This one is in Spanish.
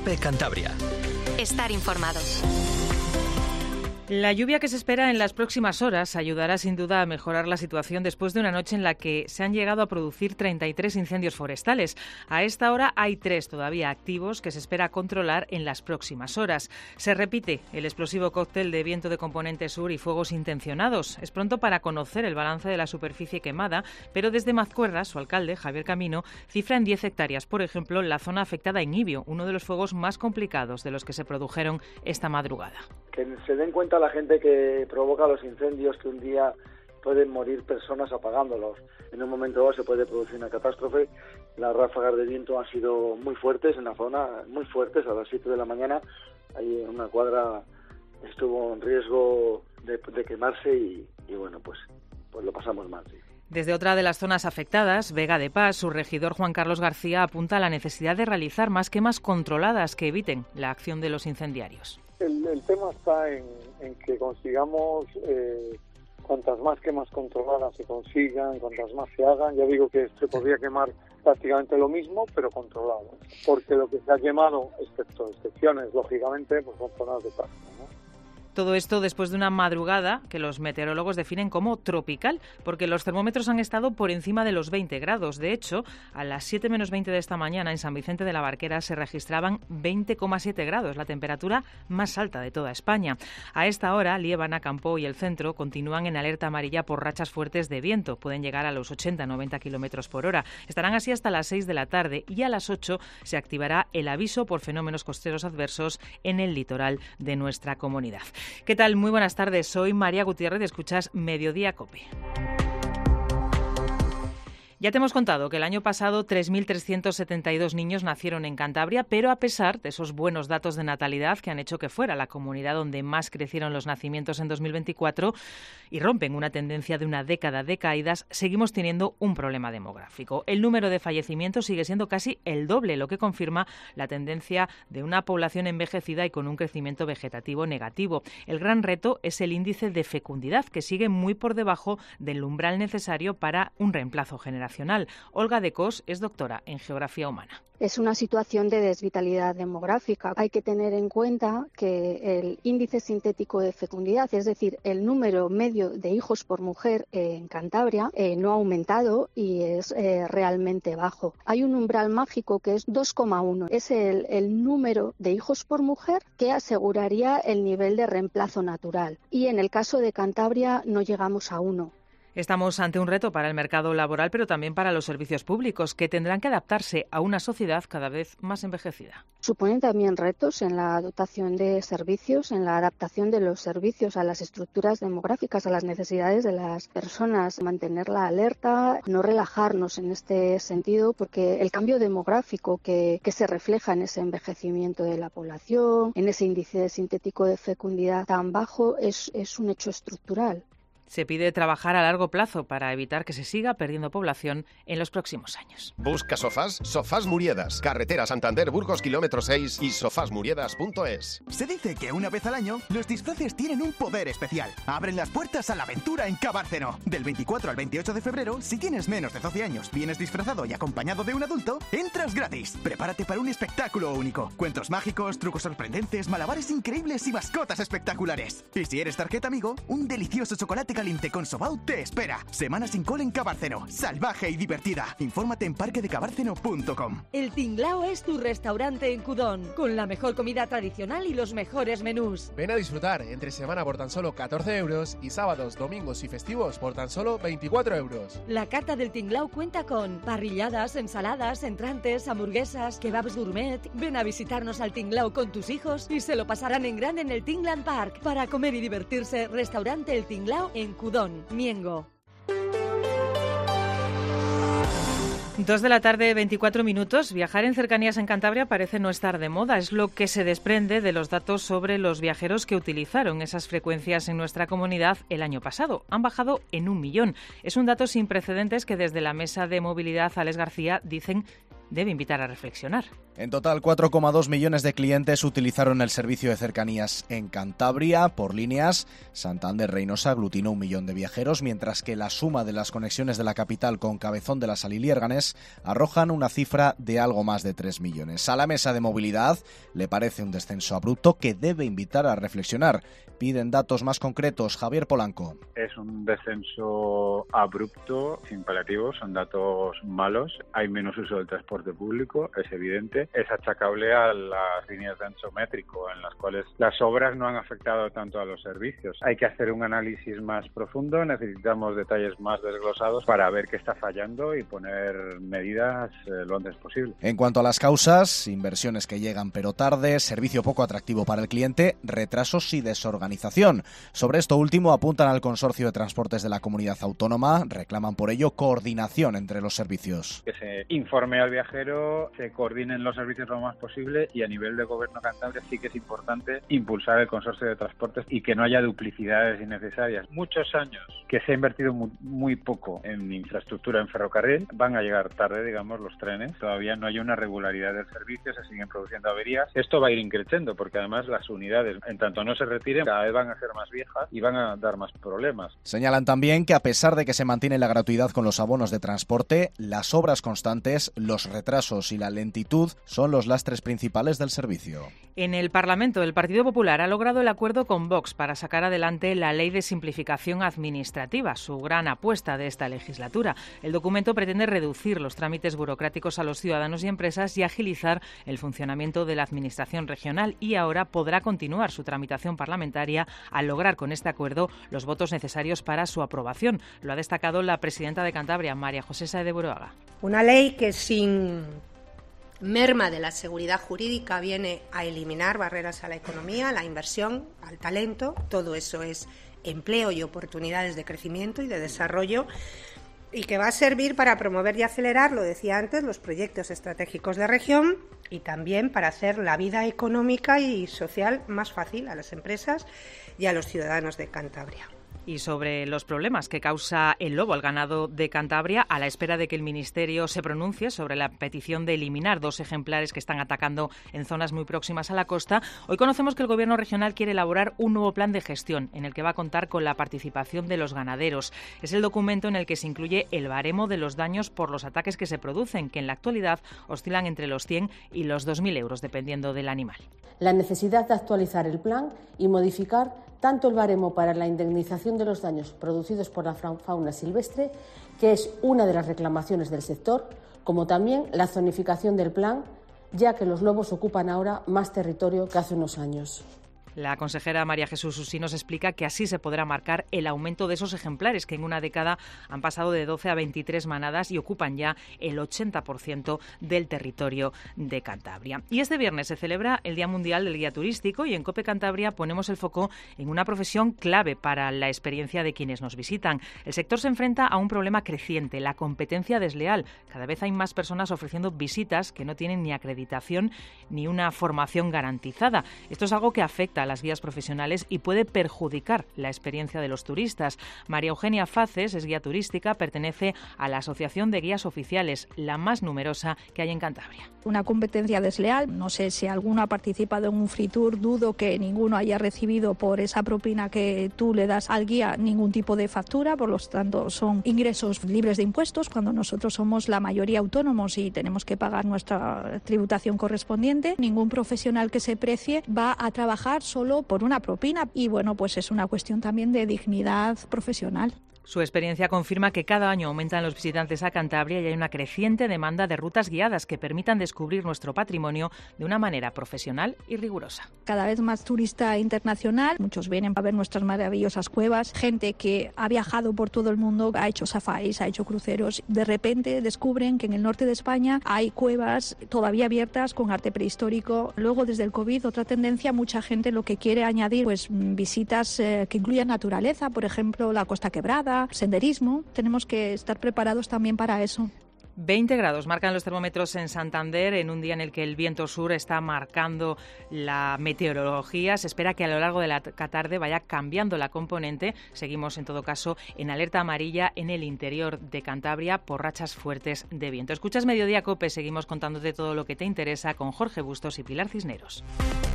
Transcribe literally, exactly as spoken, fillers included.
COPE Cantabria. Estar informado. La lluvia que se espera en las próximas horas ayudará sin duda a mejorar la situación después de una noche en la que se han llegado a producir treinta y tres incendios forestales. A esta hora hay tres todavía activos que se espera controlar en las próximas horas. Se repite el explosivo cóctel de viento de componente sur y fuegos intencionados. Es pronto para conocer el balance de la superficie quemada, pero desde Mazcuerra, su alcalde, Javier Camino, cifra en diez hectáreas, por ejemplo, la zona afectada en Ibio, uno de los fuegos más complicados de los que se produjeron esta madrugada. Que se den cuenta la gente que provoca los incendios, que un día pueden morir personas apagándolos. En un momento dado se puede producir una catástrofe. Las ráfagas de viento han sido muy fuertes en la zona, muy fuertes. A las siete de la mañana, ahí en una cuadra estuvo en riesgo de, de quemarse y, y bueno, pues, pues lo pasamos mal, sí. Desde otra de las zonas afectadas, Vega de Paz, su regidor Juan Carlos García apunta a la necesidad de realizar más quemas controladas que eviten la acción de los incendiarios. El, el tema está en, en que consigamos eh, cuantas más quemas controladas se consigan, cuantas más se hagan. Ya digo que se podría quemar prácticamente lo mismo, pero controlado. Porque lo que se ha quemado, excepto excepciones, lógicamente, pues son zonas de pasto, ¿no? Todo esto después de una madrugada que los meteorólogos definen como tropical, porque los termómetros han estado por encima de los veinte grados. De hecho, a las siete menos veinte de esta mañana en San Vicente de la Barquera se registraban veinte coma siete grados, la temperatura más alta de toda España. A esta hora, Liébana, Campoo y el centro continúan en alerta amarilla por rachas fuertes de viento. Pueden llegar a los ochenta a noventa kilómetros por hora. Estarán así hasta las seis de la tarde y a las ocho se activará el aviso por fenómenos costeros adversos en el litoral de nuestra comunidad. ¿Qué tal? Muy buenas tardes. Soy María Gutiérrez y escuchas Mediodía COPE. Ya te hemos contado que el año pasado tres mil trescientos setenta y dos niños nacieron en Cantabria, pero a pesar de esos buenos datos de natalidad que han hecho que fuera la comunidad donde más crecieron los nacimientos en dos mil veinticuatro y rompen una tendencia de una década de caídas, seguimos teniendo un problema demográfico. El número de fallecimientos sigue siendo casi el doble, lo que confirma la tendencia de una población envejecida y con un crecimiento vegetativo negativo. El gran reto es el índice de fecundidad, que sigue muy por debajo del umbral necesario para un reemplazo generacional. Olga de Cos es doctora en Geografía Humana. Es una situación de desvitalidad demográfica. Hay que tener en cuenta que el índice sintético de fecundidad, es decir, el número medio de hijos por mujer en Cantabria, eh, no ha aumentado y es eh, realmente bajo. Hay un umbral mágico que es dos coma uno. Es el, el número de hijos por mujer que aseguraría el nivel de reemplazo natural. Y en el caso de Cantabria no llegamos a uno. Estamos ante un reto para el mercado laboral, pero también para los servicios públicos, que tendrán que adaptarse a una sociedad cada vez más envejecida. Suponen también retos en la dotación de servicios, en la adaptación de los servicios a las estructuras demográficas, a las necesidades de las personas, mantener la alerta, no relajarnos en este sentido, porque el cambio demográfico que, que se refleja en ese envejecimiento de la población, en ese índice sintético de fecundidad tan bajo, es, es un hecho estructural. Se pide trabajar a largo plazo para evitar que se siga perdiendo población en los próximos años. ¿Busca sofás? Sofás Muriedas. Carretera Santander, Burgos, kilómetro seis y sofás muriedas punto es. Se dice que una vez al año, los disfraces tienen un poder especial. Abren las puertas a la aventura en Cabárceno. Del veinticuatro al veintiocho de febrero, si tienes menos de doce años, vienes disfrazado y acompañado de un adulto, entras gratis. Prepárate para un espectáculo único. Cuentos mágicos, trucos sorprendentes, malabares increíbles y mascotas espectaculares. Y si eres tarjeta amigo, un delicioso chocolate caliente con Sobao te espera. Semana sin cole en Cabárceno. Salvaje y divertida. Infórmate en parque de cabárceno punto com. El Tinglao es tu restaurante en Cudón, con la mejor comida tradicional y los mejores menús. Ven a disfrutar entre semana por tan solo catorce euros y sábados, domingos y festivos por tan solo veinticuatro euros. La carta del Tinglao cuenta con parrilladas, ensaladas, entrantes, hamburguesas, kebabs gourmet. Ven a visitarnos al Tinglao con tus hijos y se lo pasarán en grande en el Tingland Park. Para comer y divertirse, restaurante El Tinglao en Cudón, Miengo. Dos de la tarde, veinticuatro minutos. Viajar en cercanías en Cantabria parece no estar de moda. Es lo que se desprende de los datos sobre los viajeros que utilizaron esas frecuencias en nuestra comunidad el año pasado. Han bajado en un millón. Es un dato sin precedentes que desde la Mesa de Movilidad Alex García dicen debe invitar a reflexionar. En total, cuatro coma dos millones de clientes utilizaron el servicio de cercanías en Cantabria. Por líneas, Santander-Reynosa aglutinó un millón de viajeros, mientras que la suma de las conexiones de la capital con Cabezón de la Sal y Liérganes arrojan una cifra de algo más de tres millones. A la mesa de movilidad le parece un descenso abrupto que debe invitar a reflexionar. Piden datos más concretos. Javier Polanco. Es un descenso abrupto, sin paliativos, son datos malos. Hay menos uso del transporte público, es evidente. Es achacable a las líneas de ancho métrico, en las cuales las obras no han afectado tanto a los servicios. Hay que hacer un análisis más profundo, necesitamos detalles más desglosados para ver qué está fallando y poner medidas eh, lo antes posible. En cuanto a las causas, inversiones que llegan pero tarde, servicio poco atractivo para el cliente, retrasos y desorganización. Sobre esto último apuntan al Consorcio de Transportes de la Comunidad Autónoma, reclaman por ello coordinación entre los servicios. Que se informe al viajero, se coordinen los servicios lo más posible y a nivel de Gobierno Cantabria sí que es importante impulsar el Consorcio de Transportes y que no haya duplicidades innecesarias. Muchos años que se ha invertido muy, muy poco en infraestructura en ferrocarril, van a llegar tarde, digamos, los trenes, todavía no hay una regularidad del servicio, se siguen produciendo averías. Esto va a ir increciendo porque además las unidades, en tanto no se retiren, cada vez van a ser más viejas y van a dar más problemas. Señalan también que a pesar de que se mantiene la gratuidad con los abonos de transporte, las obras constantes, los retrasos y la lentitud son los lastres principales del servicio. En el Parlamento, el Partido Popular ha logrado el acuerdo con Vox para sacar adelante la Ley de Simplificación Administrativa, su gran apuesta de esta legislatura. El documento pretende reducir los trámites burocráticos a los ciudadanos y empresas y agilizar el funcionamiento de la Administración regional, y ahora podrá continuar su tramitación parlamentaria al lograr con este acuerdo los votos necesarios para su aprobación. Lo ha destacado la presidenta de Cantabria, María José Sáez de Buruaga. Una ley que sin merma de la seguridad jurídica viene a eliminar barreras a la economía, a la inversión, al talento. Todo eso es empleo y oportunidades de crecimiento y de desarrollo, y que va a servir para promover y acelerar, lo decía antes, los proyectos estratégicos de región y también para hacer la vida económica y social más fácil a las empresas y a los ciudadanos de Cantabria. Y sobre los problemas que causa el lobo al ganado de Cantabria, a la espera de que el Ministerio se pronuncie sobre la petición de eliminar dos ejemplares que están atacando en zonas muy próximas a la costa, hoy conocemos que el Gobierno regional quiere elaborar un nuevo plan de gestión en el que va a contar con la participación de los ganaderos. Es el documento en el que se incluye el baremo de los daños por los ataques que se producen, que en la actualidad oscilan entre los cien y los dos mil euros, dependiendo del animal. La necesidad de actualizar el plan y modificar tanto el baremo para la indemnización de los daños producidos por la fauna silvestre, que es una de las reclamaciones del sector, como también la zonificación del plan, ya que los lobos ocupan ahora más territorio que hace unos años. La consejera María Jesús Usí nos explica que así se podrá marcar el aumento de esos ejemplares, que en una década han pasado de doce a veintitrés manadas y ocupan ya el ochenta por ciento del territorio de Cantabria. Y este viernes se celebra el Día Mundial del Guía Turístico, y en COPE Cantabria ponemos el foco en una profesión clave para la experiencia de quienes nos visitan. El sector se enfrenta a un problema creciente, la competencia desleal. Cada vez hay más personas ofreciendo visitas que no tienen ni acreditación ni una formación garantizada. Esto es algo que afecta a las guías profesionales y puede perjudicar la experiencia de los turistas. María Eugenia Faces es guía turística, pertenece a la Asociación de Guías Oficiales, la más numerosa que hay en Cantabria. Una competencia desleal, no sé si alguno ha participado en un free tour, dudo que ninguno haya recibido por esa propina que tú le das al guía ningún tipo de factura, por lo tanto son ingresos libres de impuestos, cuando nosotros somos la mayoría autónomos y tenemos que pagar nuestra tributación correspondiente. Ningún profesional que se precie va a trabajar solo por una propina, y bueno, pues es una cuestión también de dignidad profesional. Su experiencia confirma que cada año aumentan los visitantes a Cantabria y hay una creciente demanda de rutas guiadas que permitan descubrir nuestro patrimonio de una manera profesional y rigurosa. Cada vez más turista internacional, muchos vienen a ver nuestras maravillosas cuevas, gente que ha viajado por todo el mundo, ha hecho safaris, ha hecho cruceros, de repente descubren que en el norte de España hay cuevas todavía abiertas con arte prehistórico. Luego, desde el COVID, otra tendencia, mucha gente lo que quiere añadir, pues visitas eh, que incluyan naturaleza, por ejemplo, la Costa Quebrada, senderismo. Tenemos que estar preparados también para eso. veinte grados marcan los termómetros en Santander en un día en el que el viento sur está marcando la meteorología. Se espera que a lo largo de la tarde vaya cambiando la componente. Seguimos, en todo caso, en alerta amarilla en el interior de Cantabria por rachas fuertes de viento. Escuchas Mediodía COPE, seguimos contándote todo lo que te interesa con Jorge Bustos y Pilar Cisneros.